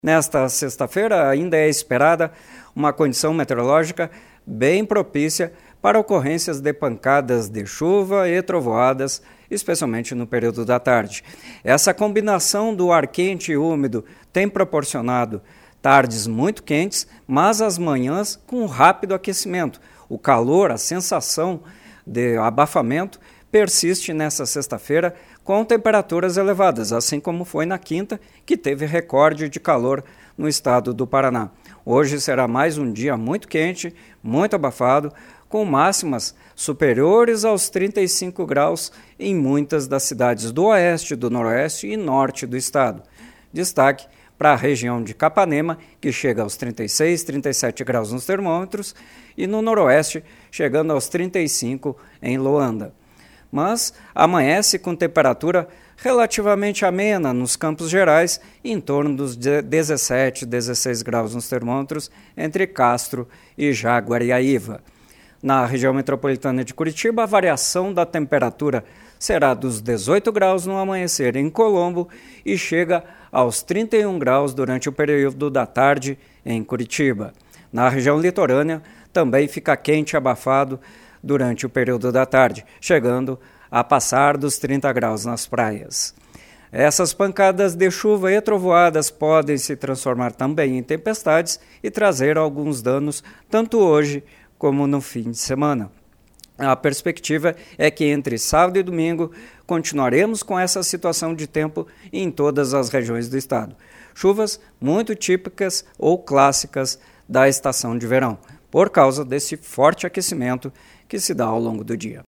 Nesta sexta-feira, ainda é esperada uma condição meteorológica bem propícia para ocorrências de pancadas de chuva e trovoadas, especialmente no período da tarde. Essa combinação do ar quente e úmido tem proporcionado tardes muito quentes, mas as manhãs com rápido aquecimento. O calor, a sensação de abafamento persiste nesta sexta-feira com temperaturas elevadas, assim como foi na quinta, que teve recorde de calor no estado do Paraná. Hoje será mais um dia muito quente, muito abafado, com máximas superiores aos 35 graus em muitas das cidades do oeste, do noroeste e norte do estado. Destaque para a região de Capanema, que chega aos 36, 37 graus nos termômetros, e no noroeste, chegando aos 35 em Loanda. Mas amanhece com temperatura relativamente amena nos Campos Gerais, em torno dos 17, 16 graus nos termômetros, entre Castro e Jaguariaíva. Na região metropolitana de Curitiba, a variação da temperatura será dos 18 graus no amanhecer em Colombo e chega aos 31 graus durante o período da tarde em Curitiba. Na região litorânea, também fica quente e abafado durante o período da tarde, chegando a passar dos 30 graus nas praias. Essas pancadas de chuva e trovoadas podem se transformar também em tempestades e trazer alguns danos, tanto hoje como no fim de semana. A perspectiva é que entre sábado e domingo continuaremos com essa situação de tempo em todas as regiões do estado. Chuvas muito típicas ou clássicas da estação de verão, por causa desse forte aquecimento que se dá ao longo do dia.